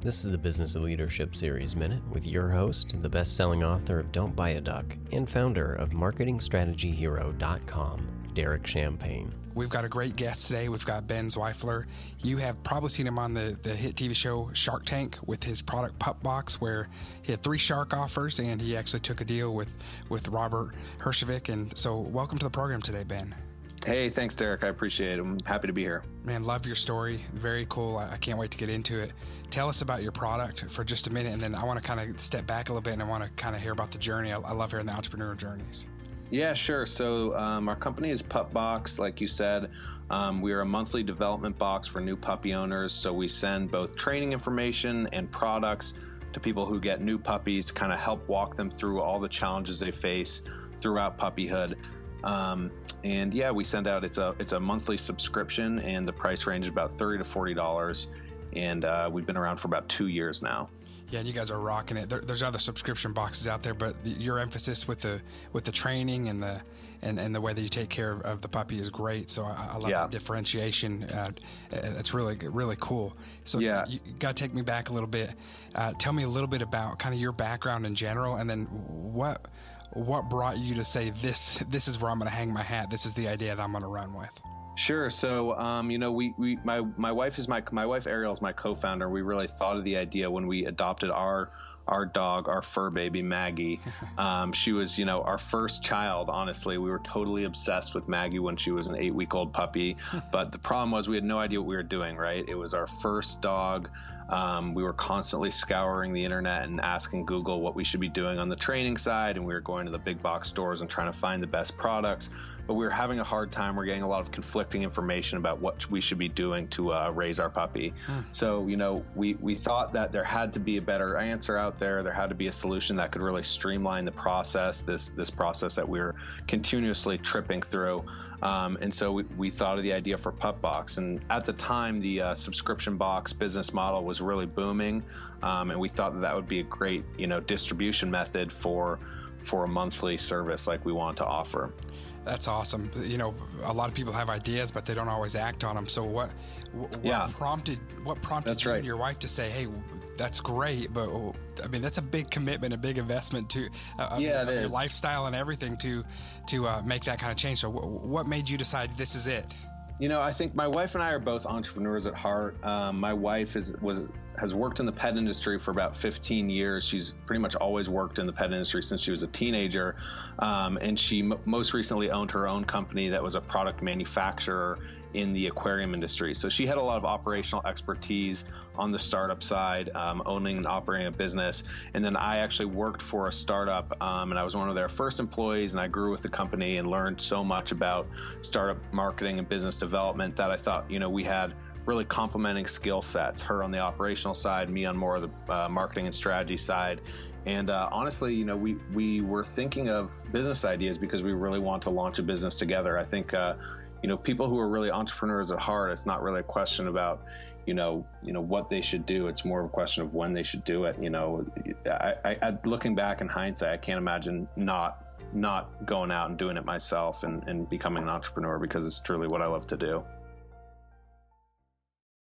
This is the Business of Leadership Series Minute with your host, the best-selling author of Don't Buy a Duck and founder of MarketingStrategyHero.com, Derek Champagne. We've got a great guest today. We've got Ben Zweifler. You have probably seen him on the hit TV show Shark Tank with his product PupBox, where he had 3 shark offers, and he actually took a deal with Robert Herjavec. And so welcome to the program today, Ben. Hey, thanks, Derek. I appreciate it. I'm happy to be here. Man, love your story. Very cool. I can't wait to get into it. Tell us about your product for just a minute, and then I want to kind of step back a little bit, and I want to kind of hear about the journey. I love hearing the entrepreneur journeys. Yeah, sure. So our company is PupBox, like you said. We are a monthly development box for new puppy owners. So we send both training information and products to people who get new puppies to kind of help walk them through all the challenges they face throughout puppyhood. And yeah, we send out, it's a monthly subscription, and the price range is about $30 to $40. And we've been around for about 2 years now. Yeah, and you guys are rocking it. There's other subscription boxes out there, but your emphasis with the training and the way that you take care of the puppy is great. So I love that differentiation. It's really cool. So yeah, you got to take me back a little bit. Tell me a little bit about kind of your background in general, and then what brought you to say this is where I'm going to hang my hat. This is the idea that I'm going to run with. Sure. So, my wife Ariel is my co-founder. We really thought of the idea when we adopted our dog, our fur baby, Maggie. She was, our first child. Honestly, we were totally obsessed with Maggie when she was an 8-week-old puppy. But the problem was we had no idea what we were doing, right? It was our first dog. We were constantly scouring the internet and asking Google what we should be doing on the training side. And we were going to the big box stores and trying to find the best products. But we were having a hard time. We're getting a lot of conflicting information about what we should be doing to raise our puppy. So, we thought that there had to be a better answer out there. There had to be a solution that could really streamline the process, this process that we were continuously tripping through. And so we thought of the idea for PupBox. And at the time, the subscription box business model was really booming. And we thought that would be a great, distribution method for a monthly service like we want to offer. That's awesome. A lot of people have ideas, but they don't always act on them. So what prompted you and your wife to say, hey, that's great, but that's a big commitment, a big investment to your lifestyle and everything to make that kind of change. So what made you decide this is it? I think my wife and I are both entrepreneurs at heart. My wife has worked in the pet industry for about 15 years. She's pretty much always worked in the pet industry since she was a teenager. And she most recently owned her own company that was a product manufacturer in the aquarium industry. So she had a lot of operational expertise on the startup side, owning and operating a business. And then I actually worked for a startup, and I was one of their first employees, and I grew with the company and learned so much about startup marketing and business development that I thought, we had really complementing skill sets, her on the operational side, me on more of the marketing and strategy side. And honestly, we were thinking of business ideas because we really want to launch a business together. I think, people who are really entrepreneurs at heart, it's not really a question about, what they should do. It's more of a question of when they should do it. I looking back in hindsight, I can't imagine not going out and doing it myself and becoming an entrepreneur, because it's truly what I love to do.